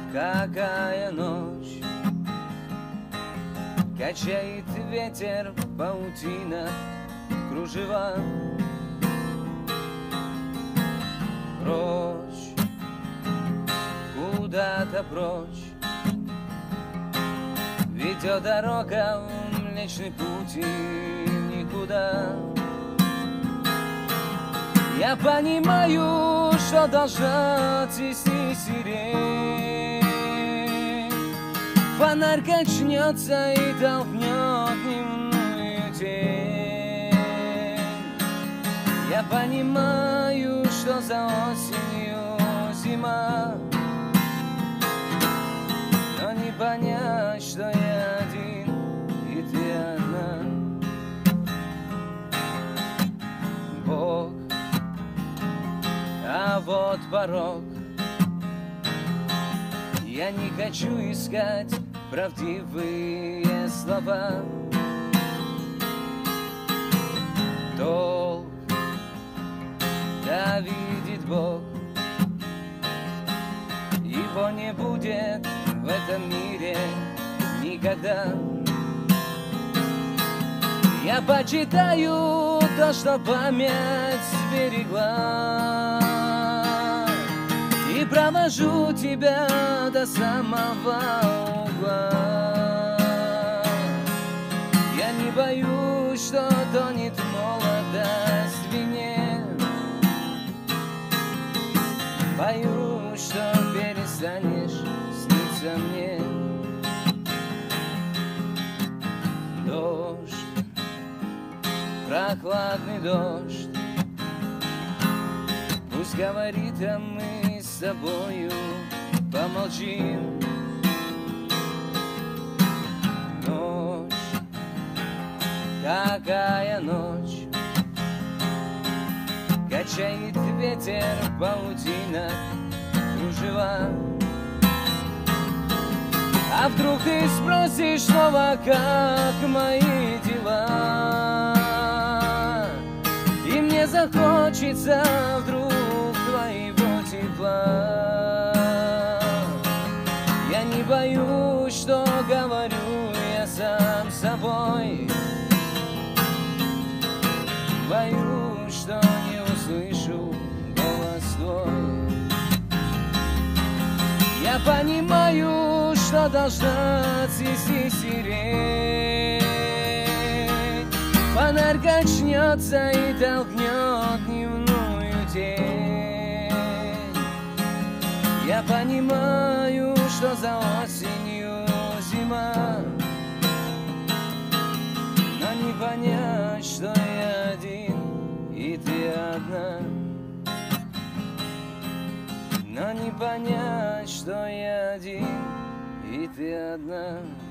Какая ночь, качает ветер, паутина, кружева. Прочь, куда-то прочь, ведет дорога в Млечный Путь и никуда. Я понимаю, что должна цвести сирень. Фонарь качнется и толкнет дневную тень. Я понимаю, что за осенью зима, но не понять, что я один и ты одна. Бог, а вот порог. Я не хочу искать правдивые слова. Толк, да видит Бог, его не будет в этом мире никогда. Я почитаю то, что память сберегла, и провожу тебя до самого угла. Я не боюсь, что тонет молодость в вине. Боюсь, что перестанешь сниться мне. Дождь, прохладный дождь, пусть говорит, а мы с тобою помолчим. Ночь, какая ночь, качает ветер, паутина, кружева. А вдруг ты спросишь снова, как мои дела, и мне захочется вдруг твоего тепла. Я не боюсь, что говорю я сам с собой. Боюсь, что не услышу голос твой. Я понимаю, что должна цвести сирень. Фонарь качнется и толкнет дневную тень. Я понимаю, что за осенью зима, но не понять, что я один и ты одна. Но не понять, что я один и ты одна.